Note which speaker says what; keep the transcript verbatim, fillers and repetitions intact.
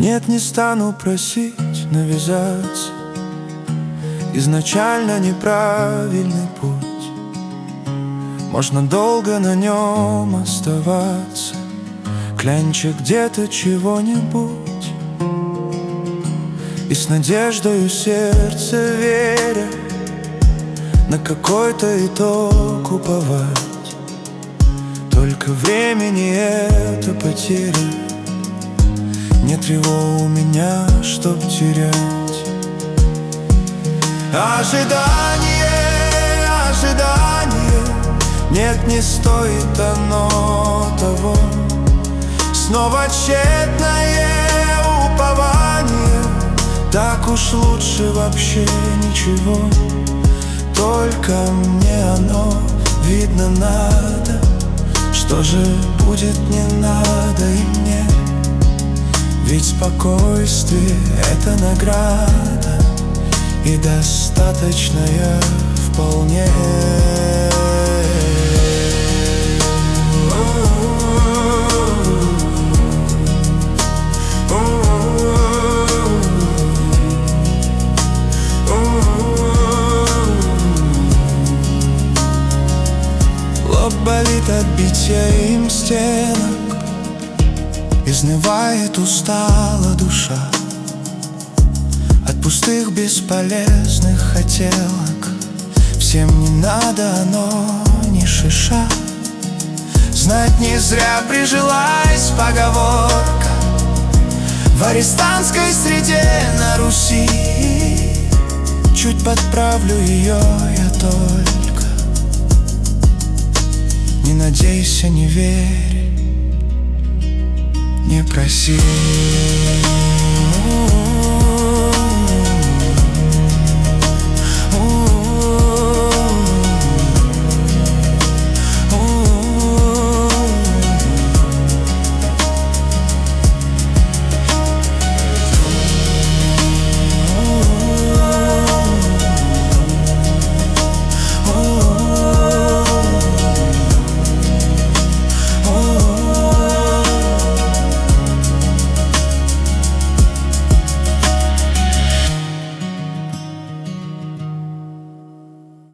Speaker 1: Нет, не стану просить навязаться, изначально неправильный путь. Можно долго на нем оставаться, клянча где-то чего-нибудь, и с надеждою сердце веря на какой-то итог уповать. Только времени это потеря, нет его у меня, чтоб терять. Ожидание, ожидание, нет, не стоит оно того. Снова тщетное упование, так уж лучше вообще ничего. Только мне оно видно надо, что же будет не надо и мне. Ведь спокойствие — это награда, и достаточная вполне. Лоб болит от битья им стенок, изнывает устала душа от пустых бесполезных хотелок. Всем не надо оно ни шиша. Знать не зря прижилась поговорка в арестантской среде на Руси. Чуть подправлю ее я только: не надейся, не верь, не проси.